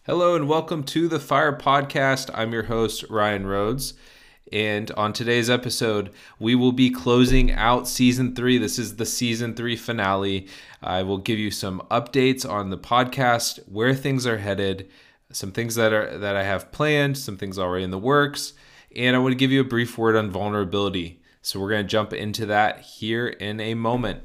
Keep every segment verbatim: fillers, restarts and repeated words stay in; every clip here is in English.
Hello and welcome to the Fire Podcast. I'm your host, Ryan Rhodes. And on today's episode, we will be closing out season three. This is the season three finale. I will give you some updates on the podcast, where things are headed, some things that are that I have planned, some things already in the works, and I want to give you a brief word on vulnerability. So we're going to jump into that here in a moment.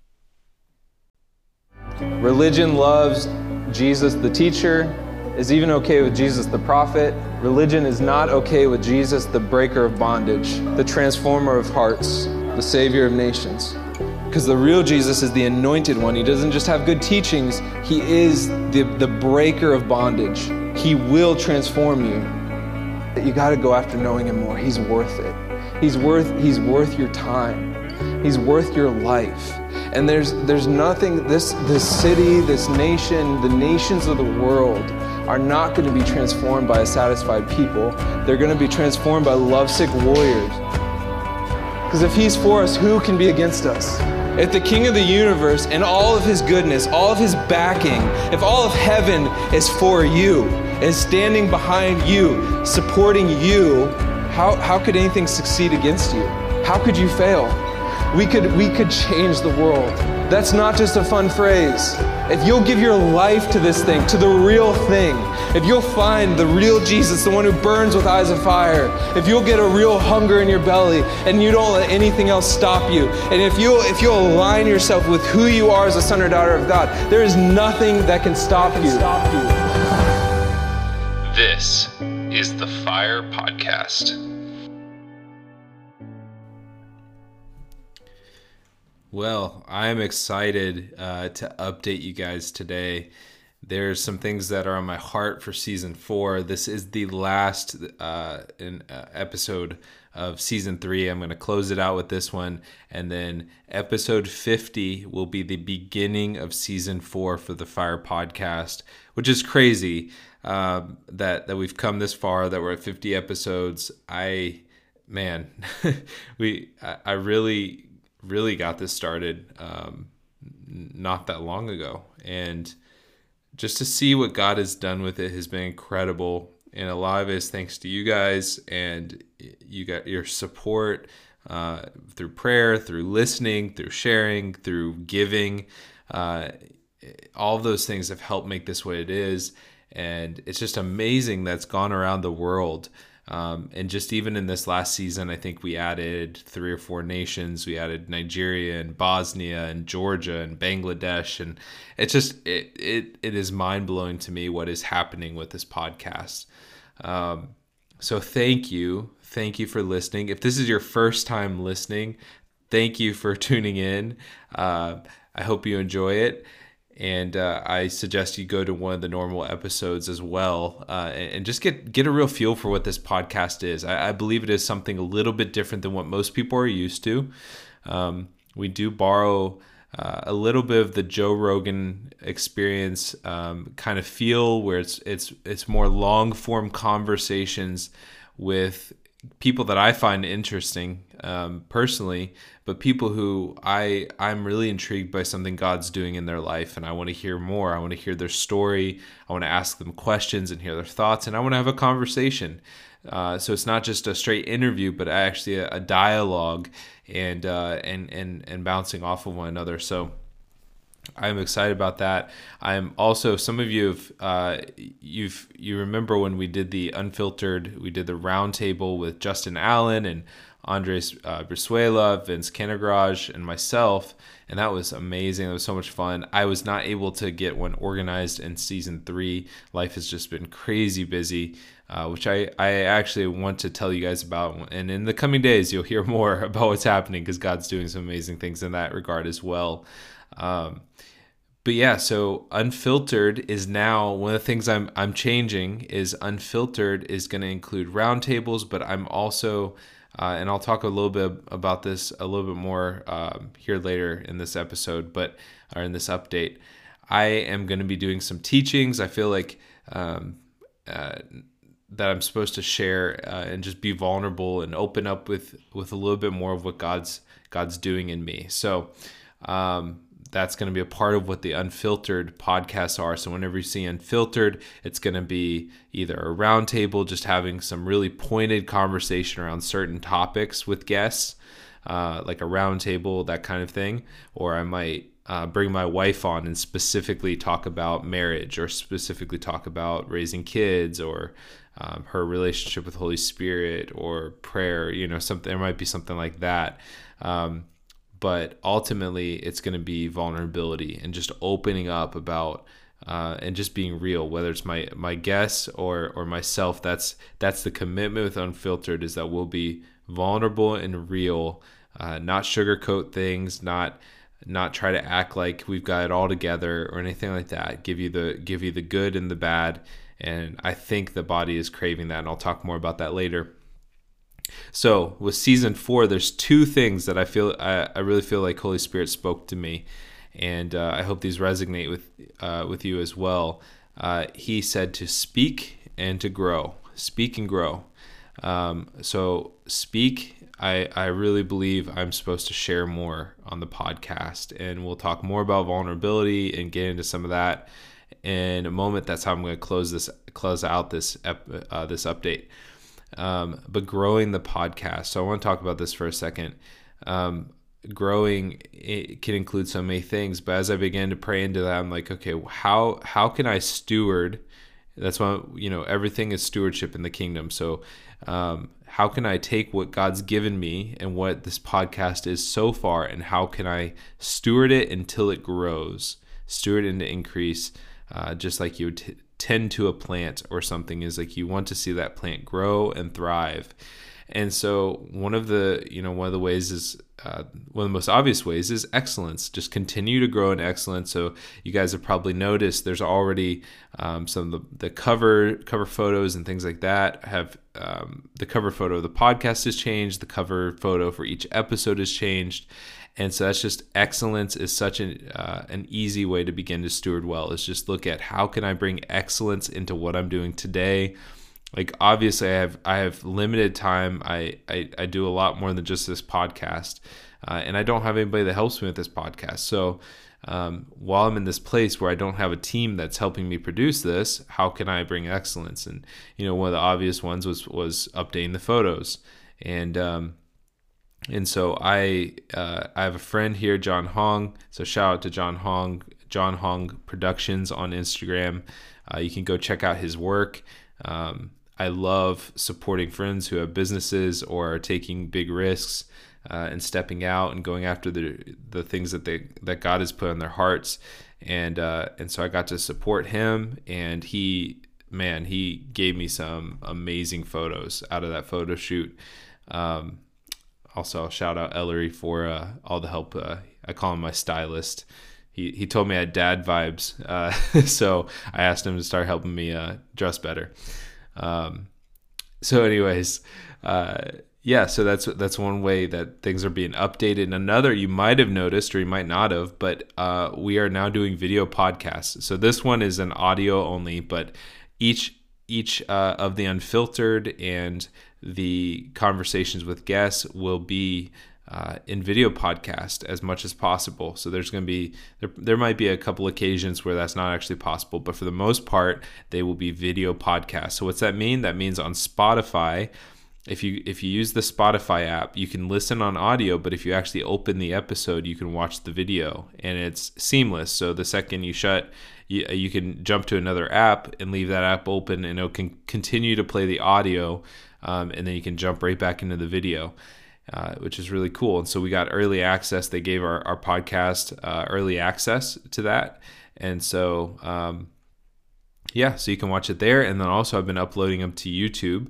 Religion loves Jesus the teacher, is even okay with Jesus the prophet. Religion is not okay with Jesus the breaker of bondage, the transformer of hearts, the savior of nations. Because the real Jesus is the anointed one. He doesn't just have good teachings, he is the, the breaker of bondage. He will transform you. You got to go after knowing him more. He's worth it. He's worth he's worth your time. He's worth your life. And there's there's nothing, this this city, this nation, the nations of the world are not going to be transformed by a satisfied people. They're going to be transformed by lovesick warriors. Because if he's for us, who can be against us? If the King of the universe and all of his goodness, all of his backing, if all of heaven is for you, is standing behind you, supporting you, how, how could anything succeed against you? How could you fail? We could, we could change the world. That's not just a fun phrase. If you'll give your life to this thing, to the real thing, if you'll find the real Jesus, the one who burns with eyes of fire, if you'll get a real hunger in your belly and you don't let anything else stop you, and if you'll, if you'll align yourself with who you are as a son or daughter of God, there is nothing that can stop you. Stop you. This is the Fire Podcast. Well, I'm excited uh, to update you guys today. There's some things that are on my heart for season four. This is the last uh, in, uh, episode of season three. I'm going to close it out with this one. And then episode fifty will be the beginning of season four for the Fire Podcast, which is crazy um, that, that we've come this far, that we're at fifty episodes. I, man, we, I, I really... really got this started um, not that long ago. And just to see what God has done with it has been incredible. And a lot of it is thanks to you guys and you got your support uh, through prayer, through listening, through sharing, through giving. Uh, all of those things have helped make this what it is. And it's just amazing that's gone around the world. Um, and just even in this last season, I think we added three or four nations. We added Nigeria and Bosnia and Georgia and Bangladesh. And it's just, it it, it is mind-blowing to me what is happening with this podcast. Um, so thank you. Thank you for listening. If this is your first time listening, thank you for tuning in. Uh, I hope you enjoy it. And uh, I suggest you go to one of the normal episodes as well uh, and, and just get, get a real feel for what this podcast is. I, I believe it is something a little bit different than what most people are used to. Um, we do borrow uh, a little bit of the Joe Rogan experience um, kind of feel, where it's it's it's more long form conversations with people that I find interesting um, personally, but people who I, I'm really intrigued by something God's doing in their life, and I want to hear more. I want to hear their story. I want to ask them questions and hear their thoughts, and I want to have a conversation. Uh, so it's not just a straight interview, but actually a, a dialogue and, uh, and, and, and bouncing off of one another. So I'm excited about that. I'm also, some of you have, uh, you've, you remember when we did the unfiltered, we did the roundtable with Justin Allen and Andres uh, Brizuela, Vince Canegraj, and myself, and that was amazing. It was so much fun. I was not able to get one organized in season three. Life has just been crazy busy, uh, which I, I actually want to tell you guys about. And in the coming days, you'll hear more about what's happening because God's doing some amazing things in that regard as well. Um, but yeah, so Unfiltered is now one of the things I'm I'm changing. Is Unfiltered is going to include roundtables, but I'm also uh, and I'll talk a little bit about this a little bit more um, here later in this episode, but or in this update. I am going to be doing some teachings. I feel like um, uh, that I'm supposed to share uh, and just be vulnerable and open up with with a little bit more of what God's God's doing in me. So. Um, that's going to be a part of what the Unfiltered podcasts are. So whenever you see Unfiltered, it's going to be either a roundtable, just having some really pointed conversation around certain topics with guests, uh, like a roundtable, that kind of thing. Or I might uh, bring my wife on and specifically talk about marriage, or specifically talk about raising kids, or um, her relationship with Holy Spirit, or prayer. You know, something. There might be something like that. Um, but ultimately, it's going to be vulnerability and just opening up about uh, and just being real. Whether it's my my guests or or myself, that's that's the commitment with Unfiltered, is that we'll be vulnerable and real, uh, not sugarcoat things, not. not try to act like we've got it all together or anything like that. Give you the give you the good and the bad. And I think the body is craving that, and I'll talk more about that later. So with season four, there's two things that I feel I, I really feel like Holy Spirit spoke to me, and uh, I hope these resonate with uh, with you as well. Uh, he said to speak and to grow. Speak and grow. Um, so speak. I, I really believe I'm supposed to share more on the podcast, and we'll talk more about vulnerability and get into some of that in a moment. That's how I'm going to close this, close out this, uh, this update. Um, but growing the podcast. So I want to talk about this for a second. Um, growing, it can include so many things, but as I began to pray into that, I'm like, okay, how, how can I steward? That's why, you know, everything is stewardship in the kingdom. So, um, how can I take what God's given me and what this podcast is so far, and how can I steward it until it grows, steward it into increase, uh, just like you would t- tend to a plant or something, is like you want to see that plant grow and thrive. And so one of the, you know, one of the ways is, uh, one of the most obvious ways is excellence. Just continue to grow in excellence. So you guys have probably noticed there's already um, some of the, the cover cover photos and things like that have, um, the cover photo of the podcast has changed. The cover photo for each episode has changed. And so that's just, excellence is such an uh, an easy way to begin to steward well, is just look at how can I bring excellence into what I'm doing today. Like, obviously I have I have limited time. I, I, I do a lot more than just this podcast. Uh, and I don't have anybody that helps me with this podcast. So um, while I'm in this place where I don't have a team that's helping me produce this, how can I bring excellence? And, you know, one of the obvious ones was was updating the photos. And um, and so I uh, I have a friend here, John Hong. So shout out to John Hong, John Hong Productions on Instagram. Uh, you can go check out his work. Um, I love supporting friends who have businesses or are taking big risks uh, and stepping out and going after the the things that they that God has put on their hearts. And uh, and so I got to support him, and he man he gave me some amazing photos out of that photo shoot. Um, also, I'll shout out Ellery for uh, all the help. Uh, I call him my stylist. He he told me I had dad vibes, uh, so I asked him to start helping me uh, dress better. Um, so anyways, uh, yeah, so that's that's one way that things are being updated. And another, you might have noticed or you might not have, but uh, we are now doing video podcasts. So this one is an audio only, but each each uh, of the Unfiltered and the conversations with guests will be Uh, in video podcast as much as possible. So there's going to be, there, there might be a couple occasions where that's not actually possible, but for the most part, they will be video podcasts. So what's that mean? That means on Spotify, if you if you use the Spotify app, you can listen on audio, but if you actually open the episode, you can watch the video, and it's seamless. So the second you shut, you, you can jump to another app and leave that app open, and it can continue to play the audio, um, and then you can jump right back into the video. Uh, which is really cool. And so we got early access. They gave our, our podcast uh, early access to that. And so, um, yeah, so you can watch it there. And then also I've been uploading them to YouTube.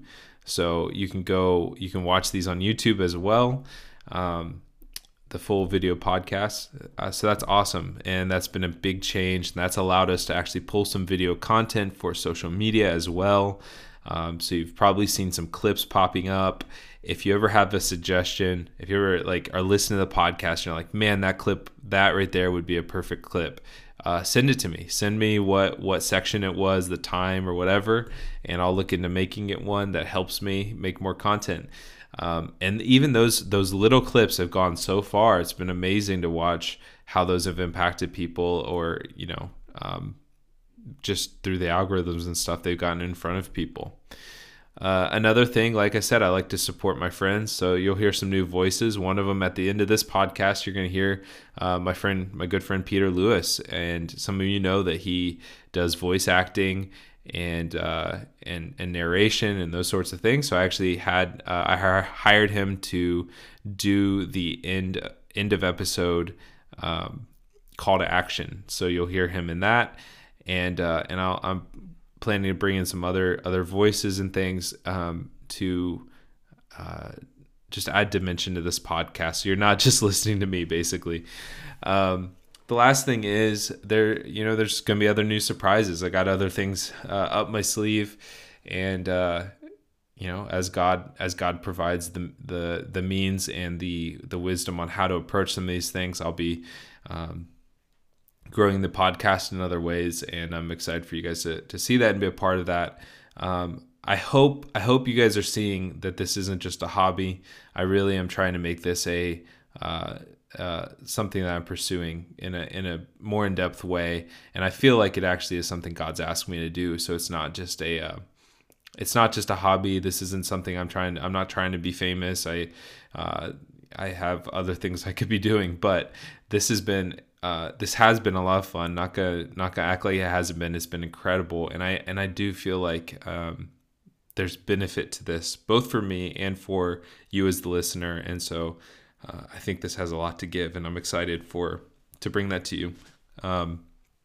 So you can go, you can watch these on YouTube as well, um, the full video podcast. Uh, so that's awesome. And that's been a big change. And that's allowed us to actually pull some video content for social media as well. Um, so you've probably seen some clips popping up. If you ever have a suggestion, if you ever like are listening to the podcast and you're like, man, that clip, that right there would be a perfect clip, uh, send it to me. Send me what, what section it was, the time or whatever, and I'll look into making it one that helps me make more content. Um, and even those those little clips have gone so far. It's been amazing to watch how those have impacted people, or, you know, um, just through the algorithms and stuff they've gotten in front of people. Uh, another thing, like I said, I like to support my friends. So you'll hear some new voices. One of them at the end of this podcast, you're going to hear uh, my friend, my good friend, Peter Lewis. And some of you know that he does voice acting and uh, and, and narration and those sorts of things. So I actually had, uh, I hired him to do the end, end of episode um, call to action. So you'll hear him in that. And, uh, and I'll, I'm planning to bring in some other other voices and things um, to uh, just add dimension to this podcast. So you're not just listening to me, basically. Um, the last thing is there, you know, there's going to be other new surprises. I got other things uh, up my sleeve, and uh, you know, as God as God provides the the the means and the the wisdom on how to approach some of these things, I'll be um, growing the podcast in other ways, and I'm excited for you guys to, to see that and be a part of that. Um, I hope I hope you guys are seeing that this isn't just a hobby. I really am trying to make this a uh, uh, something that I'm pursuing in a in a more in depth way, and I feel like it actually is something God's asked me to do. So it's not just a uh, it's not just a hobby. This isn't something I'm trying. I'm not trying to be famous. I uh, I have other things I could be doing, but this has been. Uh, this has been a lot of fun. Not gonna not gonna act like it hasn't been. It's been incredible, and I and I do feel like um, there's benefit to this, both for me and for you as the listener. And so uh, I think this has a lot to give, and I'm excited for to bring that to you. Um,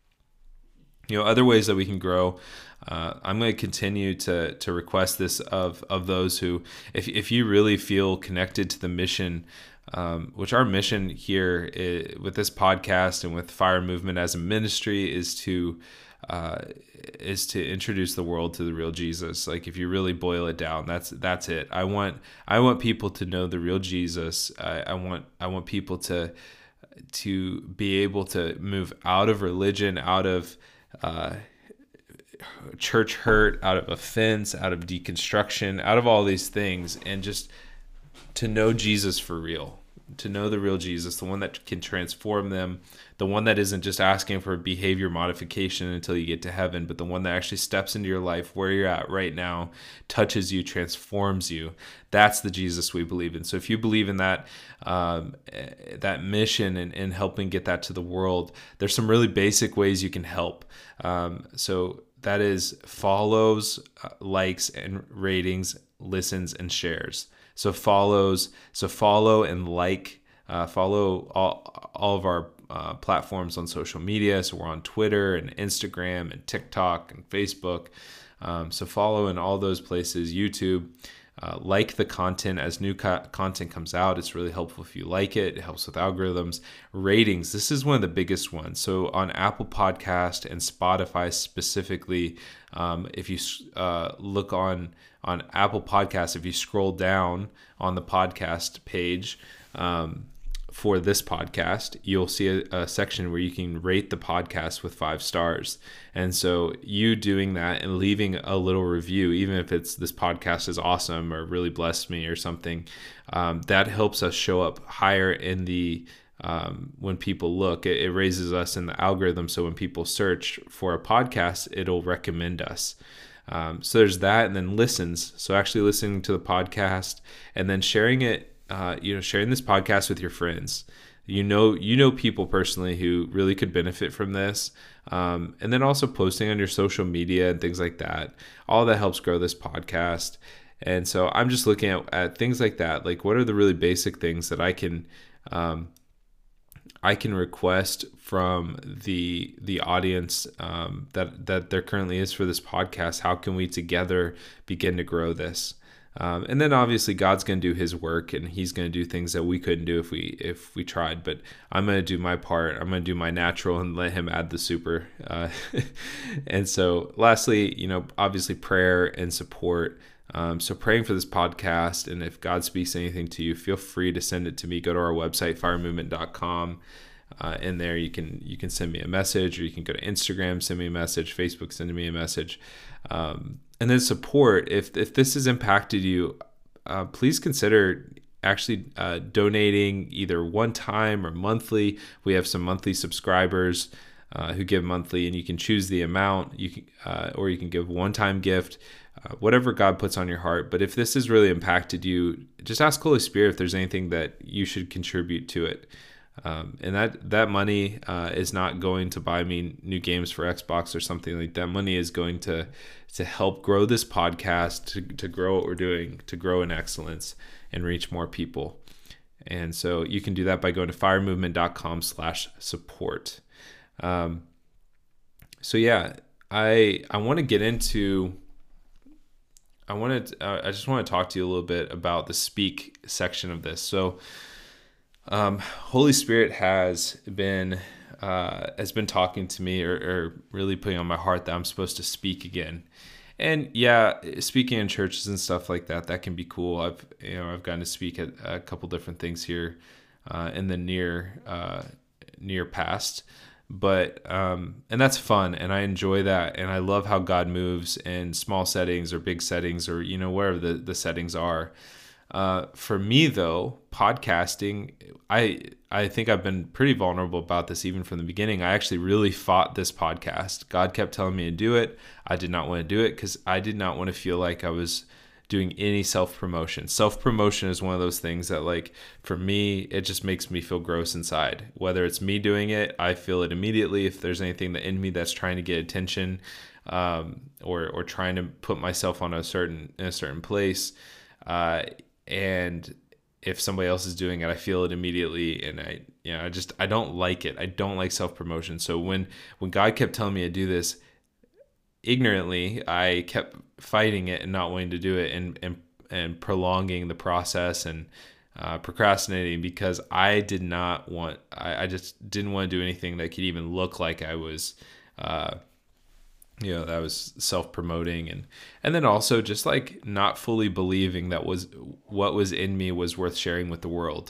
you know, other ways that we can grow. Uh, I'm going to continue to to request this of of those who, if if you really feel connected to the mission. Um, which our mission here is, with this podcast and with Fire Movement as a ministry, is to uh, is to introduce the world to the real Jesus. Like, if you really boil it down, that's that's it. I want I want people to know the real Jesus. I, I want I want people to to be able to move out of religion, out of uh, church hurt, out of offense, out of deconstruction, out of all these things, and just to know Jesus for real, to know the real Jesus, the one that can transform them, the one that isn't just asking for behavior modification until you get to heaven, but the one that actually steps into your life where you're at right now, touches you, transforms you. That's the Jesus we believe in. So if you believe in that um, that mission and, and helping get that to the world, there's some really basic ways you can help. Um, so that is follows, uh, likes, and ratings, listens, and shares. So follows, so follow and like, uh, follow all, all of our uh, platforms on social media. So we're on Twitter and Instagram and TikTok and Facebook. Um, so follow in all those places. YouTube, uh, like the content as new co- content comes out. It's really helpful if you like it. It helps with algorithms. Ratings, this is one of the biggest ones. So on Apple Podcast and Spotify specifically, um, if you uh, look on on Apple Podcasts, if you scroll down on the podcast page um, for this podcast, you'll see a, a section where you can rate the podcast with five stars. And so you doing that and leaving a little review, even if it's this podcast is awesome or really blessed me or something, um, that helps us show up higher in the Um, when people look, it, it raises us in the algorithm. So when people search for a podcast, it'll recommend us. Um, so there's that, and then listens. So actually listening to the podcast and then sharing it, uh, you know, sharing this podcast with your friends. You know, you know people personally who really could benefit from this. Um, and then also posting on your social media and things like that. All that helps grow this podcast. And so I'm just looking at, at things like that. Like, what are the really basic things that I can, um, I can request from the the audience um, that that there currently is for this podcast? How can we together begin to grow this? Um, and then obviously God's going to do His work, and He's going to do things that we couldn't do if we if we tried. But I'm going to do my part. I'm going to do my natural and let Him add the super. Uh, and so, lastly, you know, obviously prayer and support. Um, so praying for this podcast, and if God speaks anything to you, feel free to send it to me. Go to our website, fire movement dot com. Uh, in there, you can you can send me a message, or you can go to Instagram, send me a message, Facebook, send me a message. Um, and then support. If if this has impacted you, uh, please consider actually uh, donating either one time or monthly. We have some monthly subscribers uh, who give monthly, and you can choose the amount. You can, uh, or you can give one-time gift, uh, whatever God puts on your heart. But if this has really impacted you, just ask Holy Spirit if there's anything that you should contribute to it. Um, and that that money uh, is not going to buy me new games for Xbox or something like that. Money is going to to help grow this podcast, to, to grow what we're doing, to grow in excellence and reach more people. And so you can do that by going to firemovement.com slash support. Um, so yeah, I I want to get into, I want to, uh, I just want to talk to you a little bit about the speak section of this. So um, Holy Spirit has been, uh, has been talking to me or, or really putting on my heart that I'm supposed to speak again. And yeah, speaking in churches and stuff like that, that can be cool. I've, you know, I've gotten to speak at a couple different things here uh, in the near, uh, near past. But, um, and that's fun. And I enjoy that. And I love how God moves in small settings or big settings or, you know, wherever the, the settings are. Uh, for me though, podcasting, I, I think I've been pretty vulnerable about this even from the beginning. I actually really fought this podcast. God kept telling me to do it. I did not want to do it because I did not want to feel like I was doing any self-promotion. Self-promotion is one of those things that, like, for me, it just makes me feel gross inside. Whether it's me doing it, I feel it immediately. If there's anything that in me that's trying to get attention, um, or or trying to put myself on a certain in a certain place, uh, and if somebody else is doing it, I feel it immediately, and I, you know, I just I don't like it. I don't like self-promotion. So when when God kept telling me to do this, ignorantly, I kept fighting it and not wanting to do it, and and and prolonging the process and uh, procrastinating because I did not want. I, I just didn't want to do anything that could even look like I was, uh, you know, that was self-promoting, and and then also just like not fully believing that was what was in me was worth sharing with the world,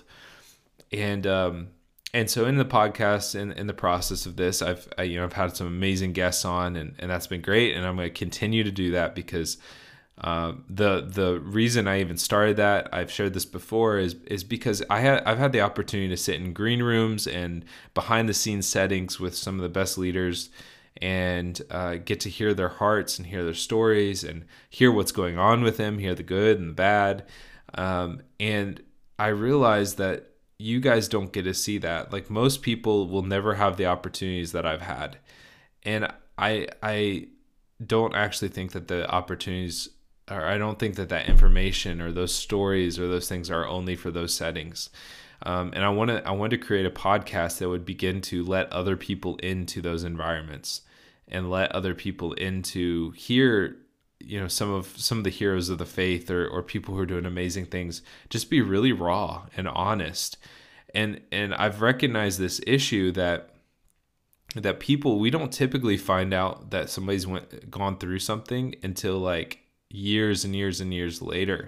and um. And so in the podcast, in, in the process of this, I've I, you know I've had some amazing guests on, and, and that's been great. And I'm going to continue to do that because uh, the the reason I even started that, I've shared this before, is is because I had I've had the opportunity to sit in green rooms and behind the scenes settings with some of the best leaders, and uh, get to hear their hearts and hear their stories and hear what's going on with them, hear the good and the bad, um, and I realized that you guys don't get to see that. Like, most people will never have the opportunities that I've had. And I I don't actually think that the opportunities, or I don't think that that information or those stories or those things are only for those settings. Um, and I want to I want to create a podcast that would begin to let other people into those environments and let other people into hear, you know, some of some of the heroes of the faith, or or people who are doing amazing things, just be really raw and honest. And and I've recognized this issue that that people, we don't typically find out that somebody's went gone through something until like years and years and years later.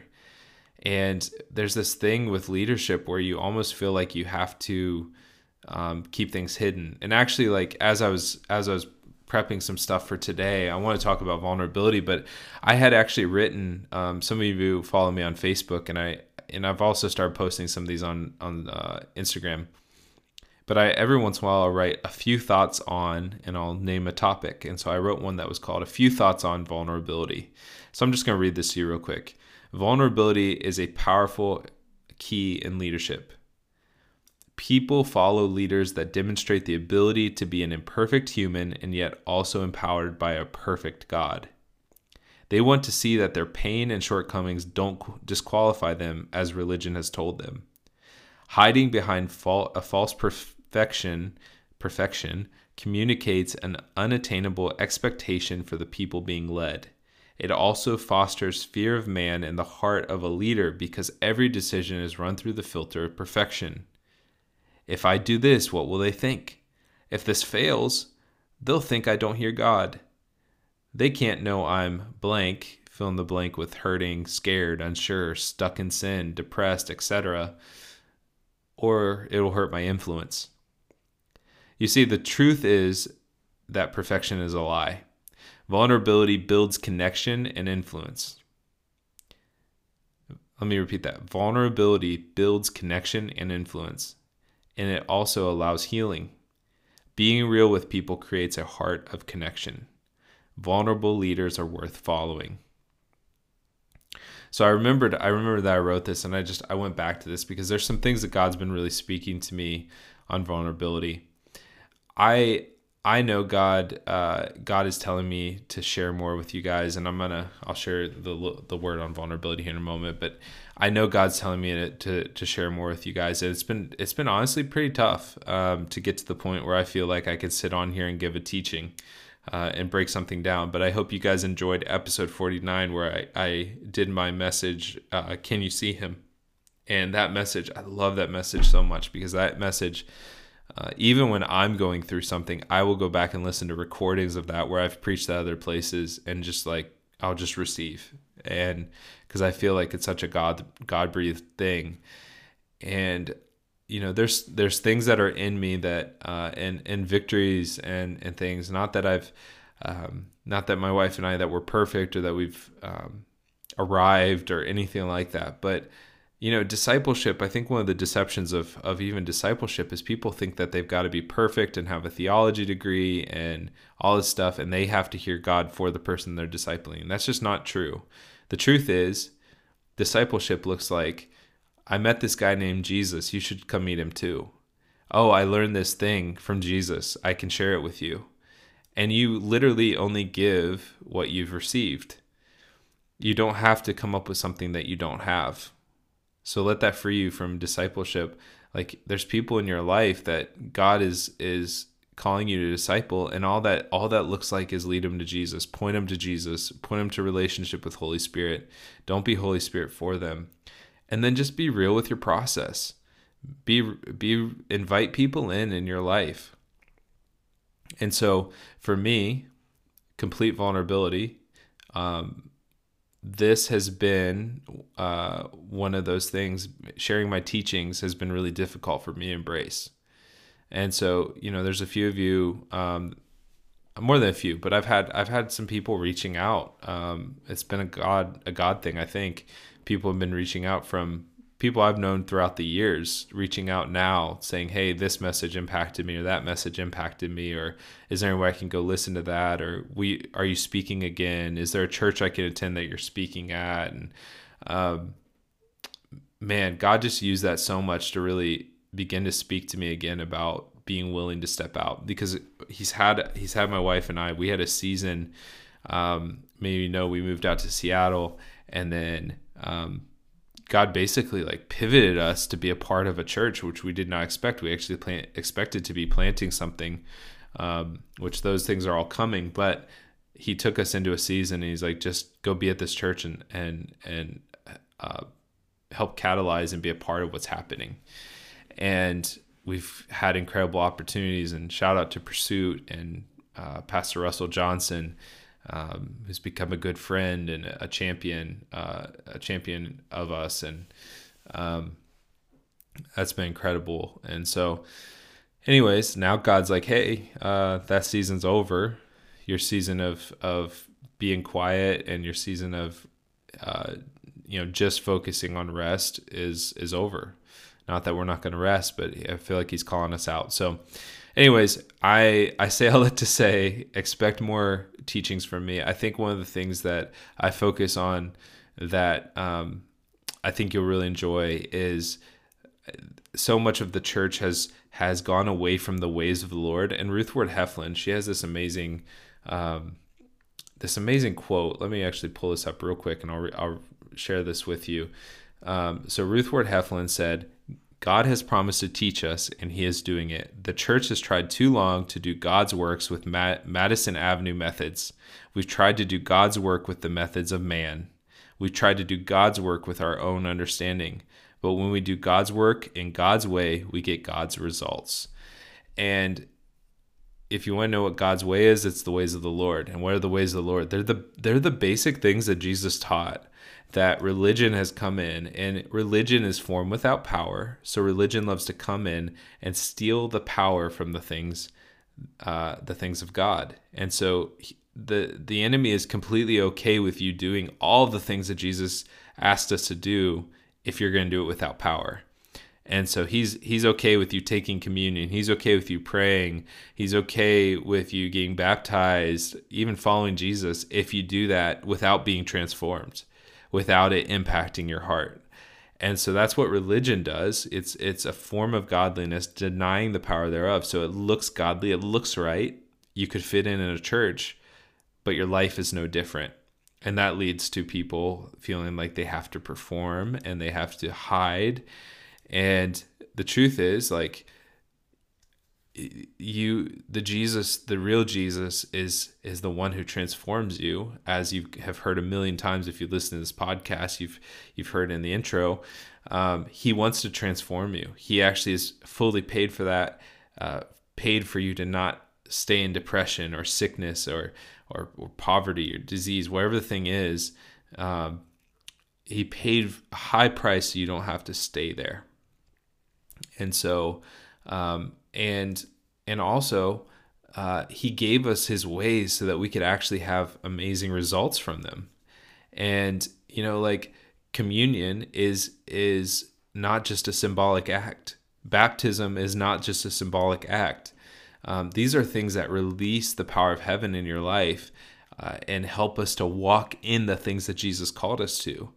And there's this thing with leadership where you almost feel like you have to um, keep things hidden. And actually, like as I was as I was prepping some stuff for today, I want to talk about vulnerability, but I had actually written, um, some of you follow me on Facebook, and I, and I've also started posting some of these on, on uh, Instagram, but I, every once in a while I'll write a few thoughts on, and I'll name a topic. And so I wrote one that was called A Few Thoughts on Vulnerability. So I'm just going to read this to you real quick. Vulnerability is a powerful key in leadership. People follow leaders that demonstrate the ability to be an imperfect human and yet also empowered by a perfect God. They want to see that their pain and shortcomings don't disqualify them, as religion has told them. Hiding behind a false perfection, perfection communicates an unattainable expectation for the people being led. It also fosters fear of man in the heart of a leader because every decision is run through the filter of perfection. If I do this, what will they think? If this fails, they'll think I don't hear God. They can't know I'm blank, fill in the blank with hurting, scared, unsure, stuck in sin, depressed, et cetera, or it'll hurt my influence. You see, the truth is that perfection is a lie. Vulnerability builds connection and influence. Let me repeat that. Vulnerability builds connection and influence, and it also allows healing. Being real with people creates a heart of connection. Vulnerable leaders are worth following. So I remembered, I remember that I wrote this, and I just, I went back to this because there's some things that God's been really speaking to me on vulnerability. I, I know God, uh, God is telling me to share more with you guys, and I'm gonna, I'll share the the word on vulnerability here in a moment. But I know God's telling me to to, to share more with you guys. And it's been, it's been honestly pretty tough um, to get to the point where I feel like I could sit on here and give a teaching. Uh, and break something down. But I hope you guys enjoyed episode forty-nine, where I, I did my message, uh, Can You See Him? And that message, I love that message so much, because that message, uh, even when I'm going through something, I will go back and listen to recordings of that where I've preached at other places, and just like, I'll just receive. And because I feel like it's such a God, God-breathed thing. And you know, there's there's things that are in me that uh, and and victories and and things. Not that I've, um, not that my wife and I that we're perfect or that we've um, arrived or anything like that. But you know, discipleship. I think one of the deceptions of of even discipleship is people think that they've got to be perfect and have a theology degree and all this stuff, and they have to hear God for the person they're discipling. And that's just not true. The truth is, discipleship looks like, I met this guy named Jesus. You should come meet him too. Oh, I learned this thing from Jesus. I can share it with you. And you literally only give what you've received. You don't have to come up with something that you don't have. So let that free you from discipleship. Like, there's people in your life that God is is calling you to disciple, and all that all that looks like is lead them to Jesus, point them to Jesus, point them to relationship with Holy Spirit. Don't be Holy Spirit for them. And then just be real with your process. Be be invite people in in your life. And so for me, complete vulnerability, um, this has been uh, one of those things. Sharing my teachings has been really difficult for me to embrace. And so, you know, there's a few of you, um, more than a few, but I've had I've had some people reaching out. Um, it's been a God a God thing, I think. People have been reaching out, from people I've known throughout the years, reaching out now saying, hey, this message impacted me, or that message impacted me, or is there any way I can go listen to that? Or we, are you speaking again? Is there a church I can attend that you're speaking at? And um, man, God just used that so much to really begin to speak to me again about being willing to step out, because he's had, he's had my wife and I, we had a season, um, maybe you know, we moved out to Seattle, and then Um, God basically like pivoted us to be a part of a church, which we did not expect. We actually plan- expected to be planting something, um, which those things are all coming. But he took us into a season, and he's like, just go be at this church and and and uh, help catalyze and be a part of what's happening. And we've had incredible opportunities. And shout out to Pursuit and uh, Pastor Russell Johnson, Um, who's become a good friend and a champion, uh, a champion of us. And um, that's been incredible. And so anyways, now God's like, hey, uh, that season's over. Your season of, of being quiet and your season of, uh, you know, just focusing on rest is, is over. Not that we're not going to rest, but I feel like he's calling us out. So anyways, I, I say all that to say, expect more teachings from me. I think one of the things that I focus on that um, I think you'll really enjoy is so much of the church has has gone away from the ways of the Lord. And Ruth Ward Heflin, she has this amazing um, this amazing quote. Let me actually pull this up real quick, and I'll I'll share this with you. Um, so Ruth Ward Heflin said, God has promised to teach us, and he is doing it. The church has tried too long to do God's works with Madison Avenue methods. We've tried to do God's work with the methods of man. We've tried to do God's work with our own understanding. But when we do God's work in God's way, we get God's results. And if you want to know what God's way is, it's the ways of the Lord. And what are the ways of the Lord? They're the they're the basic things that Jesus taught. That religion has come in, and religion is formed without power. So religion loves to come in and steal the power from the things, uh, the things of God. And so the the enemy is completely okay with you doing all the things that Jesus asked us to do if you're going to do it without power. And so he's he's okay with you taking communion. He's okay with you praying. He's okay with you getting baptized, even following Jesus, if you do that without being transformed, without it impacting your heart. And so that's what religion does. It's it's a form of godliness, denying the power thereof. So it looks godly, it looks right. You could fit in in a church, but your life is no different. And that leads to people feeling like they have to perform and they have to hide. And the truth is, like, you, the Jesus, the real Jesus is is the one who transforms you, as you have heard a million times. If you listen to this podcast, you've you've heard in the intro. Um, he wants to transform you. He actually is fully paid for that, uh, paid for you to not stay in depression or sickness or or, or poverty or disease, whatever the thing is. Um, he paid a high price so you don't have to stay there. And so, um, and, and also, uh, he gave us his ways so that we could actually have amazing results from them. And, you know, like communion is, is not just a symbolic act. Baptism is not just a symbolic act. Um, these are things that release the power of heaven in your life, uh, and help us to walk in the things that Jesus called us to.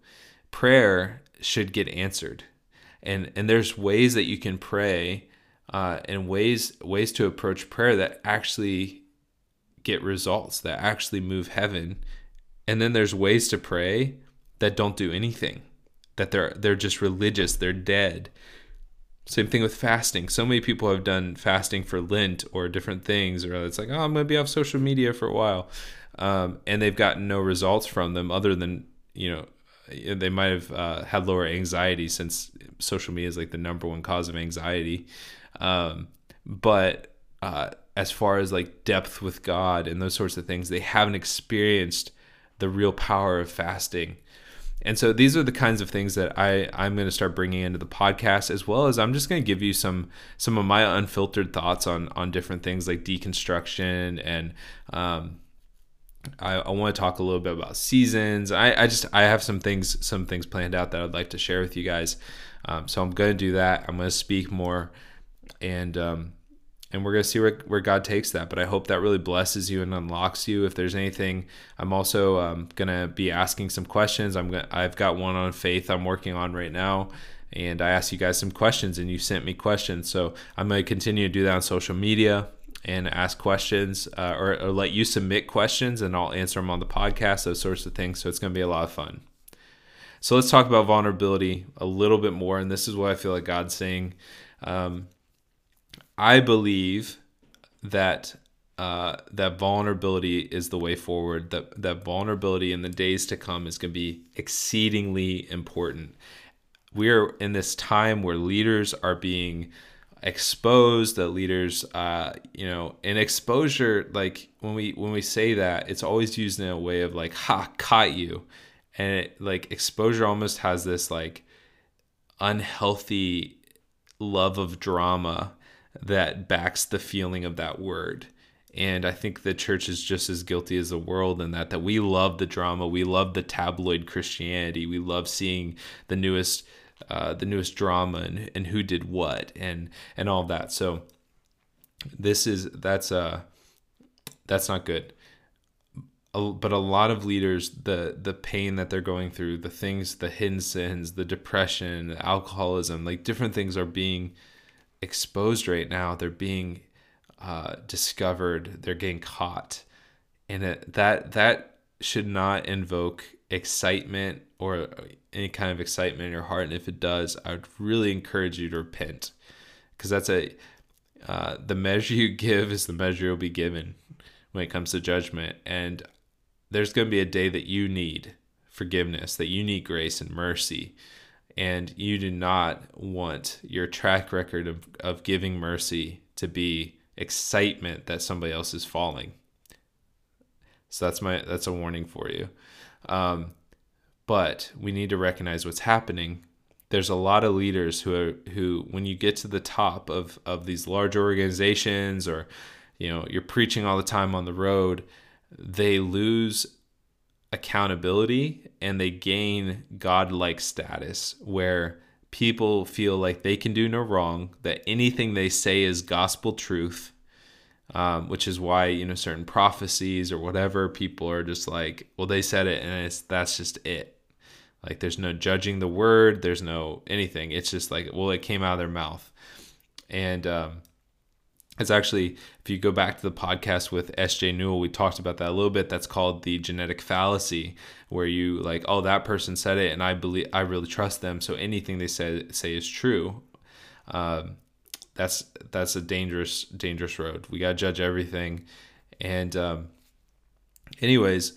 Prayer should get answered. And and there's ways that you can pray, uh, and ways ways to approach prayer that actually get results, that actually move heaven. And then there's ways to pray that don't do anything, that they're they're just religious, they're dead. Same thing with fasting. So many people have done fasting for Lent or different things, or it's like, oh, I'm going to be off social media for a while, um, and they've gotten no results from them other than, you know, they might have uh, had lower anxiety, since social media is like the number one cause of anxiety. Um, but uh, as far as like depth with God and those sorts of things, they haven't experienced the real power of fasting. And so these are the kinds of things that I, I'm going to start bringing into the podcast, as well as I'm just going to give you some some of my unfiltered thoughts on on different things like deconstruction, and um, I, I want to talk a little bit about seasons. I, I just I have some things some things planned out that I'd like to share with you guys. Um, so I'm going to do that. I'm going to speak more, and um, and we're going to see where, where God takes that. But I hope that really blesses you and unlocks you. If there's anything, I'm also um, going to be asking some questions. I'm gonna, I've got one on faith I'm working on right now. And I asked you guys some questions, and you sent me questions. So I'm going to continue to do that on social media and ask questions, uh, or, or let you submit questions, and I'll answer them on the podcast, those sorts of things. So it's going to be a lot of fun. So let's talk about vulnerability a little bit more. And this is what I feel like God's saying. Um, I believe that uh, that vulnerability is the way forward. That that vulnerability in the days to come is going to be exceedingly important. We are in this time where leaders are being exposed, that leaders, uh, you know, and exposure, like when we when we say that, it's always used in a way of like, ha, caught you. And it, like, exposure almost has this like unhealthy love of drama that backs the feeling of that word. And I think the church is just as guilty as the world in that, that we love the drama. We love the tabloid Christianity. We love seeing the newest uh, the newest drama and, and who did what and and all that. So this is that's uh that's not good. But a lot of leaders, the the pain that they're going through, the things, the hidden sins, the depression, the alcoholism, like different things are being exposed right now. They're being uh, discovered. They're getting caught, and it, that that should not invoke excitement or any kind of excitement in your heart. And if it does, I would really encourage you to repent, because that's a uh, the measure you give is the measure you'll be given when it comes to judgment. And there's going to be a day that you need forgiveness, that you need grace and mercy. And you do not want your track record of, of giving mercy to be excitement that somebody else is falling. So that's my that's a warning for you. Um, but we need to recognize what's happening. There's a lot of leaders who are, who, when you get to the top of, of these large organizations, or, you know, you're preaching all the time on the road, they lose accountability and they gain godlike status where people feel like they can do no wrong, that anything they say is gospel truth, um, which is why, you know, certain prophecies or whatever, people are just like, well, they said it and it's that's just it. Like there's no judging the word, there's no anything. It's just like, well, it came out of their mouth. And um, it's actually, if you go back to the podcast with S J Newell, we talked about that a little bit. That's called the genetic fallacy, where you like, oh, that person said it and I believe, I really trust them, so anything they say say is true. Um, that's that's a dangerous dangerous road. We got to judge everything. And um, anyways,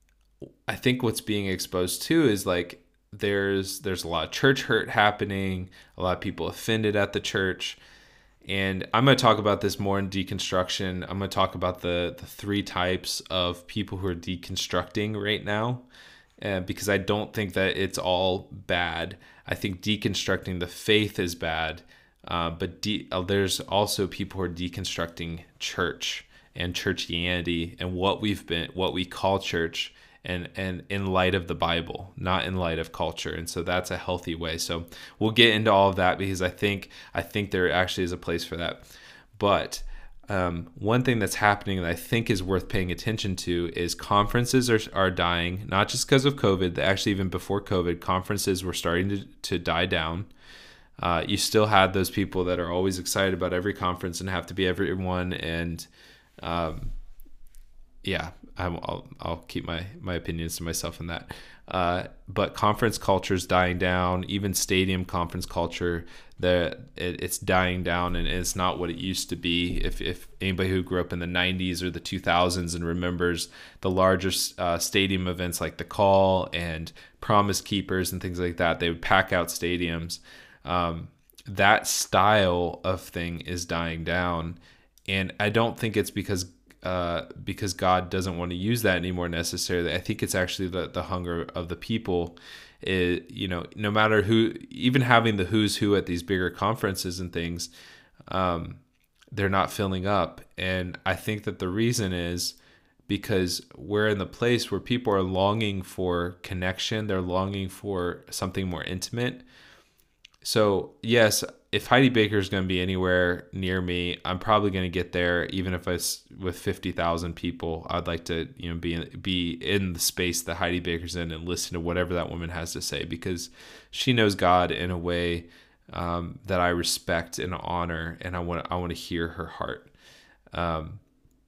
I think what's being exposed to is like there's there's a lot of church hurt happening, a lot of people offended at the church. And I'm going to talk about this more in deconstruction. I'm going to talk about the, the three types of people who are deconstructing right now, uh, because I don't think that it's all bad. I think deconstructing the faith is bad, uh, but de- uh, there's also people who are deconstructing church and churchianity and what we've been, what we call church, and and in light of the Bible, not in light of culture. And so that's a healthy way. So we'll get into all of that because I think I think there actually is a place for that. But um, one thing that's happening that I think is worth paying attention to is conferences are, are dying, not just because of COVID. Actually, even before COVID, conferences were starting to, to die down. Uh, you still had those people that are always excited about every conference and have to be everyone. And um, yeah, I'll I'll keep my, my opinions to myself in that. Uh, but conference culture is dying down. Even stadium conference culture, the it, it's dying down, and it's not what it used to be. If if anybody who grew up in the nineties or the two thousands and remembers the larger uh, stadium events like the Call and Promise Keepers and things like that, they would pack out stadiums. Um, that style of thing is dying down, and I don't think it's because. Uh, because God doesn't want to use that anymore necessarily. I think it's actually the, the hunger of the people. It, you know, no matter who, even having the who's who at these bigger conferences and things, um, they're not filling up. And I think that the reason is because we're in the place where people are longing for connection. They're longing for something more intimate. So yes, if Heidi Baker is going to be anywhere near me, I'm probably going to get there. Even if it's with fifty thousand people, I'd like to, you know, be in, be in the space that Heidi Baker's in and listen to whatever that woman has to say, because she knows God in a way um, that I respect and honor, and I want I want to hear her heart. Um,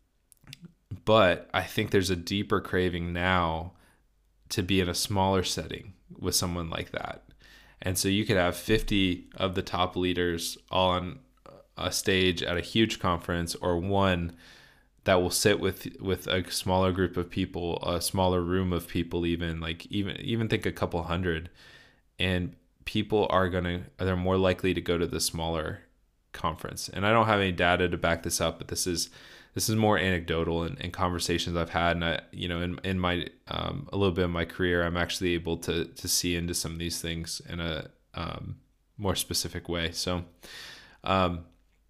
but I think there's a deeper craving now to be in a smaller setting with someone like that. And so you could have fifty of the top leaders all on a stage at a huge conference, or one that will sit with with a smaller group of people, a smaller room of people, even like even even think a couple hundred, and people are gonna they're more likely to go to the smaller conference. And I don't have any data to back this up, but this is this is more anecdotal and, and conversations I've had. And I, you know, in, in my, um, a little bit of my career, I'm actually able to, to see into some of these things in a, um, more specific way. So, um,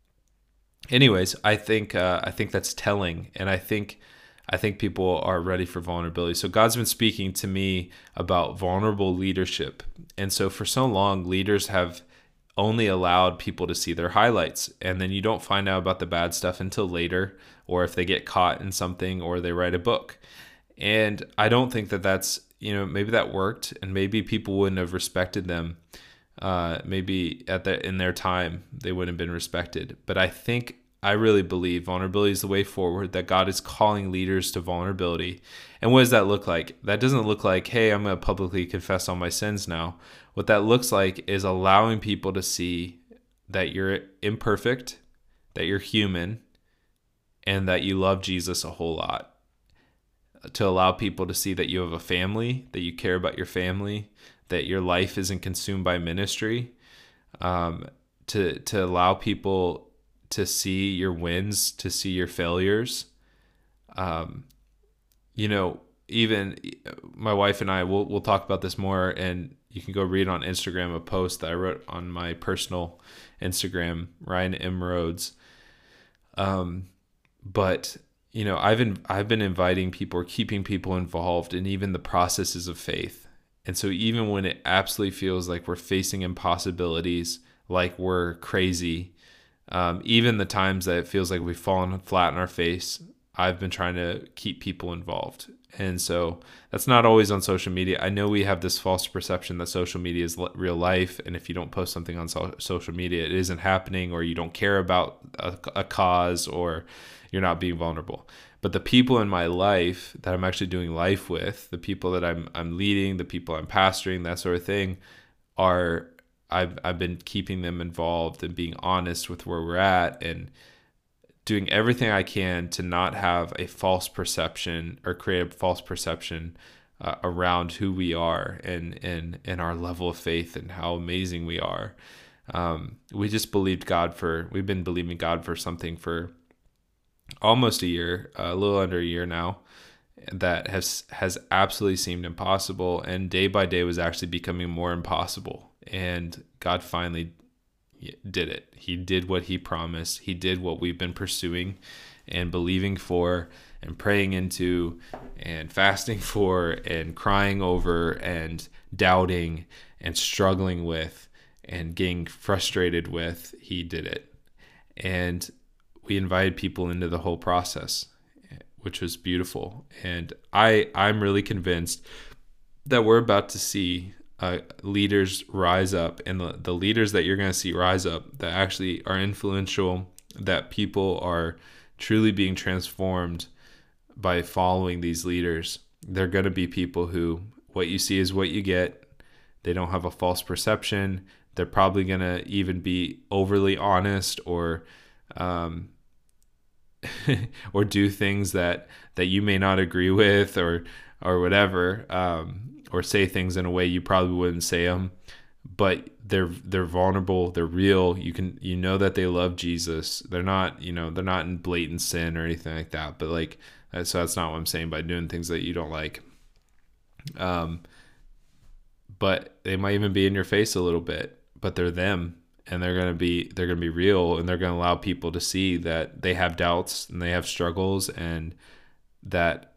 anyways, I think, uh, I think that's telling. And I think, I think people are ready for vulnerability. So God's been speaking to me about vulnerable leadership. And so for so long, leaders have only allowed people to see their highlights, and then you don't find out about the bad stuff until later, or if they get caught in something or they write a book. And I don't think that that's, you know, maybe that worked, and maybe people wouldn't have respected them. Uh, maybe at the, in their time, they wouldn't have been respected. But I think, I really believe vulnerability is the way forward, that God is calling leaders to vulnerability. And what does that look like? That doesn't look like, hey, I'm going to publicly confess all my sins now. What that looks like is allowing people to see that you're imperfect, that you're human, and that you love Jesus a whole lot. To allow people to see that you have a family, that you care about your family, that your life isn't consumed by ministry. Um, to to allow people to see your wins, to see your failures. Um, you know, even my wife and I, we'll, we'll talk about this more, and you can go read on Instagram a post that I wrote on my personal Instagram, Ryan M. Rhodes. Um, but, you know, I've been I've been inviting people or keeping people involved in even the processes of faith. And so even when it absolutely feels like we're facing impossibilities, like we're crazy, um, even the times that it feels like we've fallen flat on our face, I've been trying to keep people involved. And so that's not always on social media. I know we have this false perception that social media is real life, and if you don't post something on so- social media, it isn't happening, or you don't care about a, a cause, or you're not being vulnerable. But the people in my life that I'm actually doing life with, the people that I'm I'm leading, the people I'm pastoring, that sort of thing, are I've I've been keeping them involved and being honest with where we're at, and doing everything I can to not have a false perception or create a false perception uh, around who we are and, and, and our level of faith and how amazing we are. Um, we just believed God for, we've been believing God for something for almost a year, a little under a year now, that has, has absolutely seemed impossible. And day by day was actually becoming more impossible. And God finally did it. He did what he promised. He did what we've been pursuing and believing for and praying into and fasting for and crying over and doubting and struggling with and getting frustrated with. He did it. And we invited people into the whole process, which was beautiful. And I, I'm really convinced that we're about to see Uh, leaders rise up, and the, the leaders that you're going to see rise up that actually are influential, that people are truly being transformed by following these leaders. They're going to be people who, what you see is what you get. They don't have a false perception. They're probably going to even be overly honest, or um, or do things that that you may not agree with, or or whatever. Um, or say things in a way you probably wouldn't say them, but they're they're vulnerable, they're real. You can you know that they love Jesus. They're not you know they're not in blatant sin or anything like that. But like so that's not what I'm saying by doing things that you don't like. Um, but they might even be in your face a little bit, but they're them, and they're gonna be they're gonna be real, and they're gonna allow people to see that they have doubts and they have struggles, and that.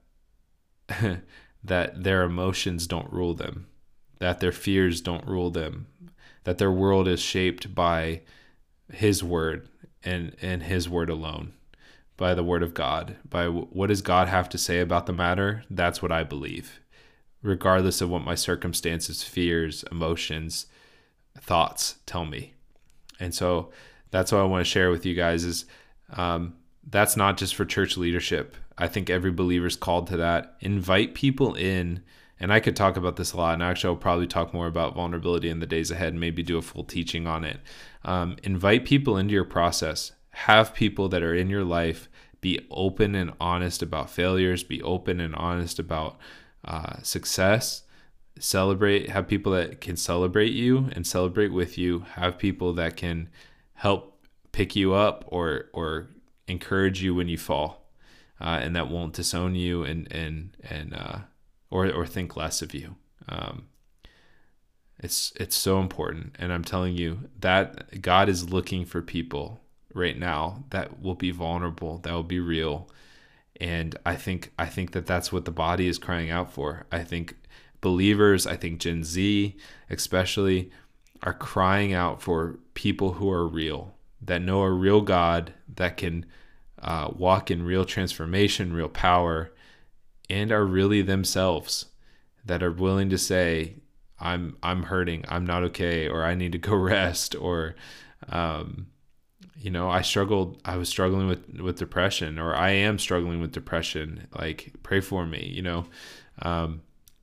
that their emotions don't rule them, that their fears don't rule them, that their world is shaped by his word and, and his word alone, by the word of God, by what does God have to say about the matter. That's what I believe, regardless of what my circumstances, fears, emotions, thoughts tell me. And so that's what I want to share with you guys is um, that's not just for church leadership. I think every believer is called to that. Invite people in, and I could talk about this a lot, and actually I'll probably talk more about vulnerability in the days ahead, and maybe do a full teaching on it. Um, invite people into your process. Have people that are in your life be open and honest about failures, be open and honest about uh, success. Celebrate, have people that can celebrate you and celebrate with you. Have people that can help pick you up or or encourage you when you fall. Uh, and that won't disown you and and and uh, or or think less of you. Um, it's it's so important, and I'm telling you that God is looking for people right now that will be vulnerable, that will be real, and I think I think that that's what the body is crying out for. I think believers, I think Gen Z especially, are crying out for people who are real, that know a real God, that can Uh, walk in real transformation, real power, and are really themselves, that are willing to say, I'm I'm hurting, I'm not okay, or I need to go rest, or um, you know, I struggled, I was struggling with, with depression, or I am struggling with depression, like pray for me, you know, um,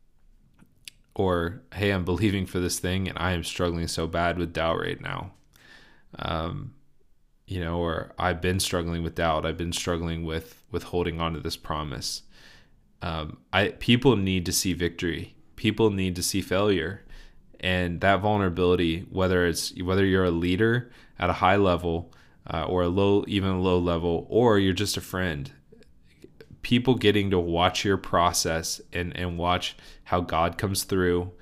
or hey, I'm believing for this thing and I am struggling so bad with doubt right now. Um, you know, or I've been struggling with doubt. I've been struggling with, with holding on to this promise. Um, I, people need to see victory. People need to see failure, and that vulnerability, whether it's, whether you're a leader at a high level, uh, or a low, even a low level, or you're just a friend, people getting to watch your process and, and watch how God comes through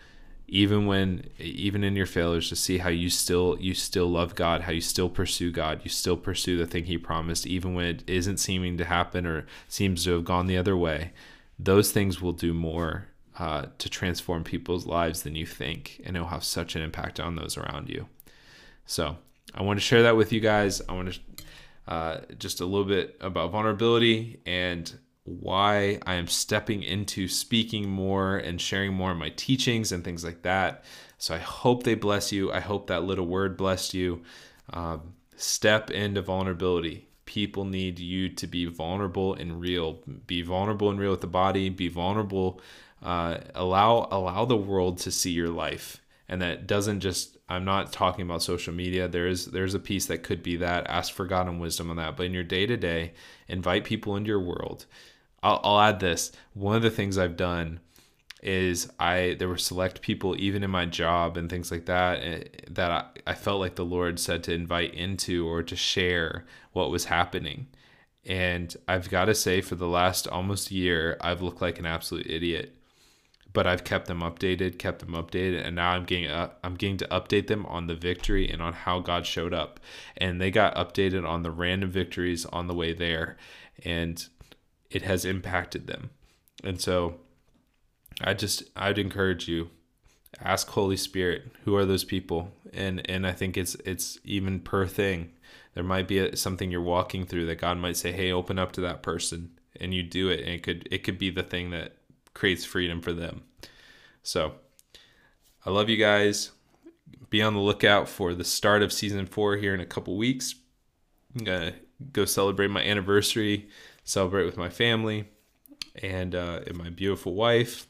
even when, even in your failures, to see how you still, you still love God, how you still pursue God, you still pursue the thing he promised, even when it isn't seeming to happen or seems to have gone the other way. Those things will do more uh, to transform people's lives than you think, and it'll have such an impact on those around you. So I want to share that with you guys. I want to uh, just a little bit about vulnerability and why I am stepping into speaking more and sharing more of my teachings and things like that. So I hope they bless you. I hope that little word blessed you. Um, step into vulnerability. People need you to be vulnerable and real. Be vulnerable and real with the body. Be vulnerable. Uh, allow allow the world to see your life. And that doesn't just, I'm not talking about social media. There is there's a piece that could be that. Ask for God and wisdom on that. But in your day-to-day, invite people into your world. I'll, I'll add this. One of the things I've done is I there were select people, even in my job and things like that, that I, I felt like the Lord said to invite into or to share what was happening. And I've got to say, for the last almost year, I've looked like an absolute idiot. But I've kept them updated, kept them updated, and now I'm getting uh, I'm getting to update them on the victory and on how God showed up. And they got updated on the random victories on the way there, and it has impacted them. And so I just I'd encourage you, ask Holy Spirit, who are those people? And and I think it's it's even per thing. There might be a, something you're walking through that God might say, "Hey, open up to that person," and you do it, and it could it could be the thing that creates freedom for them. So I love you guys. Be on the lookout for the start of season four here in a couple weeks. I'm gonna go celebrate my anniversary, celebrate with my family and uh, and my beautiful wife,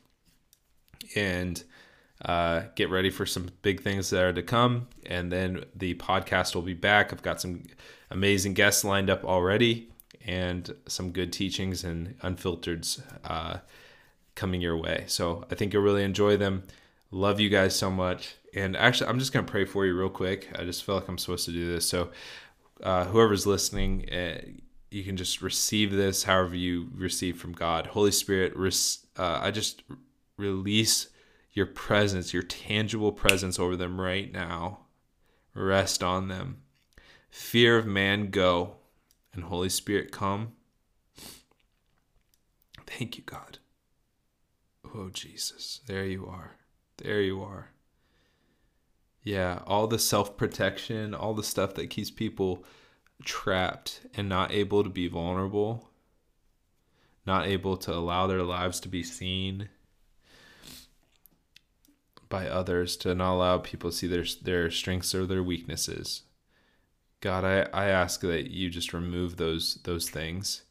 and uh, get ready for some big things that are to come. And then the podcast will be back. I've got some amazing guests lined up already, and some good teachings and unfiltereds uh, coming your way. So I think you'll really enjoy them. Love you guys so much. And actually, I'm just going to pray for you real quick. I just feel like I'm supposed to do this. So uh, whoever's listening, uh, you can just receive this however you receive from God. Holy Spirit, res- uh, I just release your presence, your tangible presence over them right now. Rest on them. Fear of man, go. And Holy Spirit, come. Thank you, God. Oh, Jesus. There you are. There you are. Yeah, all the self-protection, all the stuff that keeps people trapped and not able to be vulnerable, not able to allow their lives to be seen by others, to not allow people to see their their strengths or their weaknesses. God, I, I ask that you just remove those those things.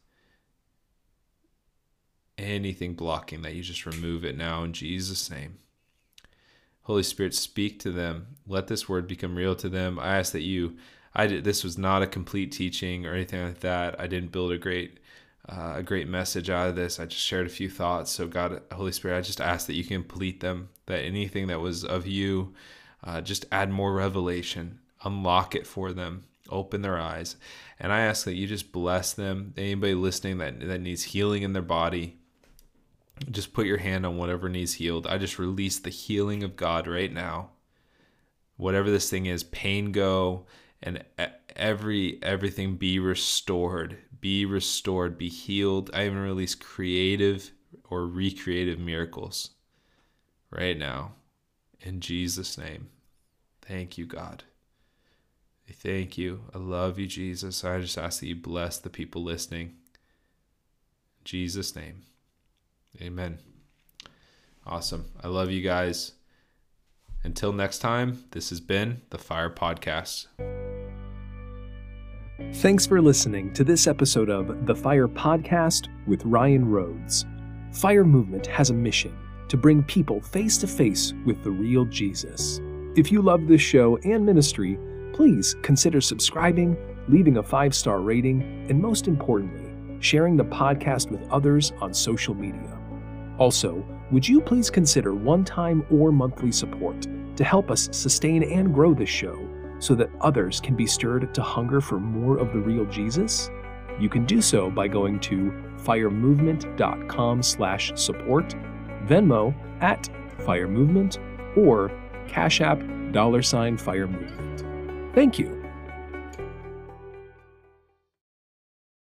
Anything blocking, that you just remove it now in Jesus' name. Holy Spirit, speak to them. Let this word become real to them. I ask that you, I did, this was not a complete teaching or anything like that. I didn't build a great uh, a great message out of this. I just shared a few thoughts. So God, Holy Spirit, I just ask that you complete them, that anything that was of you, uh, just add more revelation, unlock it for them, open their eyes. And I ask that you just bless them. Anybody listening that, that needs healing in their body, just put your hand on whatever needs healed. I just release the healing of God right now. Whatever this thing is, pain go, and every everything be restored. Be restored, be healed. I even release creative or recreative miracles right now. In Jesus' name. Thank you, God. Thank you. I love you, Jesus. I just ask that you bless the people listening. In Jesus' name. Amen. Awesome. I love you guys. Until next time, this has been the Fire Podcast. Thanks for listening to this episode of The Fire Podcast with Ryan Rhodes. Fire Movement has a mission to bring people face to face with the real Jesus. If you love this show and ministry, please consider subscribing, leaving a five-star rating, and most importantly, sharing the podcast with others on social media. Also, would you please consider one-time or monthly support to help us sustain and grow this show so that others can be stirred to hunger for more of the real Jesus? You can do so by going to firemovement.com slash support, Venmo at firemovement, or Cash App dollar sign Fire Movement. Thank you.